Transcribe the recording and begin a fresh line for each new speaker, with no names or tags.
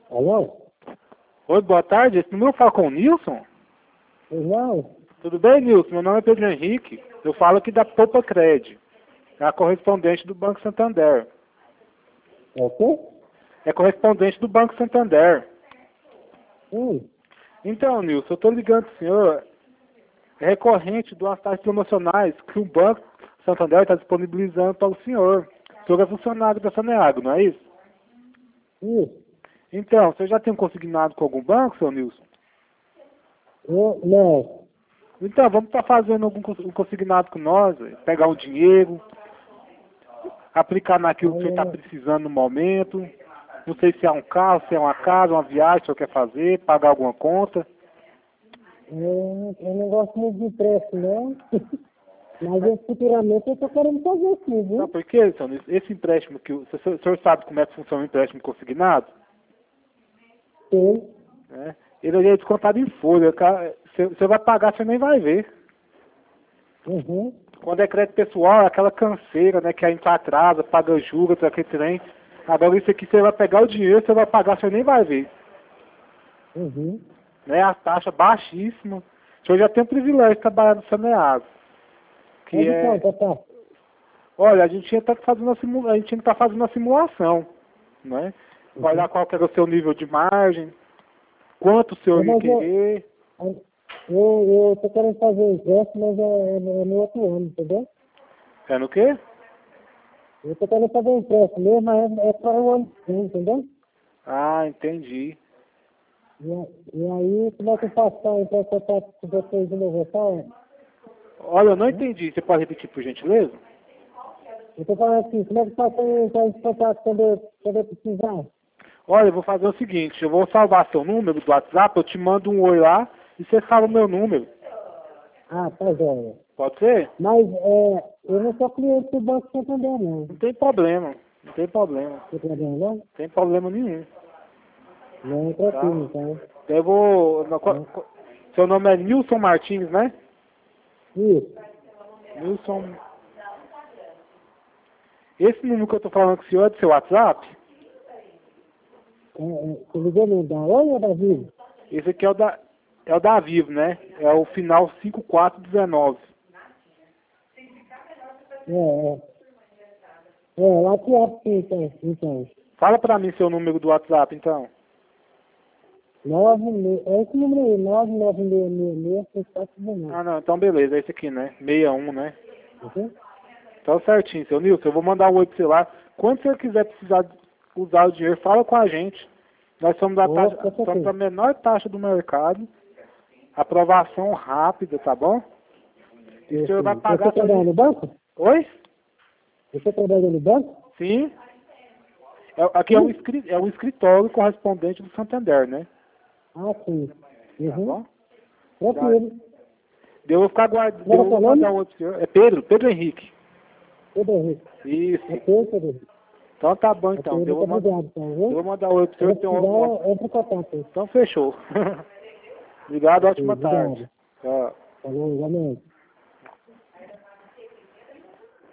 Alô?
Oi, boa tarde. Esse número fala com o Nilson?
Não.
Tudo bem, Nilson? Meu nome é Pedro Henrique. Eu falo aqui da Poupa Cred. É a correspondente do Banco Santander.
É o quê?
É correspondente do Banco Santander.
Sim.
Então, Nilson, eu estou ligando para o senhor. É recorrente de umas taxas promocionais que o Banco Santander está disponibilizando para o senhor. O senhor é funcionário da Saneago, não é isso?
Isso.
Então, você já tem um consignado com algum banco, seu Nilson?
Não.
Então, vamos estar fazendo um consignado com nós, pegar um dinheiro, aplicar naquilo que o senhor está precisando no momento. Não sei se é um carro, se é uma casa, uma viagem que o senhor quer fazer, pagar alguma conta.
Eu não gosto muito de empréstimo, não. Mas futuramente eu estou querendo fazer sim, viu?
Sabe por quê, seu Nilson? Esse empréstimo que o senhor sabe como é que funciona o empréstimo consignado?
Sim.
Né? Ele é descontado em folha. Você vai pagar, você nem vai ver.
Uhum.
Quando é crédito pessoal, é aquela canseira, né? Que a gente atrasa, paga juros, aquele trem. Agora isso aqui você vai pegar o dinheiro, você vai pagar, você nem vai ver.
Uhum.
Né? A taxa baixíssima. O senhor já tem o privilégio de trabalhar no Saneago. Que
Pode
é.
então, papai.
Olha, a gente tinha que estar fazendo uma simulação. Né? Vai lá qual que era o seu nível de margem, quanto o senhor ia
Mas
querer.
eu estou querendo fazer o empréstimo, mas é no outro ano, entendeu?
É no quê?
Eu estou querendo fazer o empréstimo mesmo, mas é para o ano que vem, entendeu?
Ah, entendi.
E aí, como é que eu faço para entrar em contato com vocês de novo?
Olha, eu não entendi. Você pode repetir, por gentileza?
Eu estou falando assim, como é que eu faço para entrar em contato quando eu precisar?
Olha, eu vou fazer o seguinte, eu vou salvar seu número do WhatsApp, eu te mando um oi lá e você salva o meu número.
Ah, tá joia.
Pode ser?
Mas eu não sou cliente do Banco Santander, não.
Não tem problema. Não tem problema.
Tem problema, não?
Não tem problema nenhum.
Não,
Tá?
tranquilo, então.
Eu vou. Seu nome é Nilson Martins, né?
Isso.
Nilson. Esse número que eu tô falando com o senhor é do seu WhatsApp?
Você ligou no da Oi ou da Vivo?
Esse aqui é o da Vivo, né? É o final 5419.
Lá que é, então.
Fala pra mim seu número do WhatsApp, então.
É esse número aí, 99666
Ah, não, então beleza, é esse aqui, né? 61, né?
ok?
Então certinho, seu Nilson, eu vou mandar um oi pro você lá. Quando você quiser precisar usar o dinheiro, fala com a gente. Nós somos somos a menor taxa do mercado. Aprovação rápida, tá bom? E o senhor vai pagar...
Você trabalha no banco?
Oi?
Você trabalha no banco?
Sim. Aqui é um escritório correspondente do Santander, né?
Ah, sim.
Tá bom?
Tranquilo.
Eu vou ficar guardando. Eu vou
Qual é o
mandar
nome?
outro senhor. É Pedro Henrique.
Pedro Henrique.
Isso.
Ok, Pedro Henrique.
Então tá bom, então.
Ok, muito obrigado, então, viu?
Eu vou mandar outro
Se
senhor.
você quiser, entre em contato.
Então fechou. Obrigado,
Ok,
ótima tarde.
obrigado.
Tchau.
Falou, igualmente.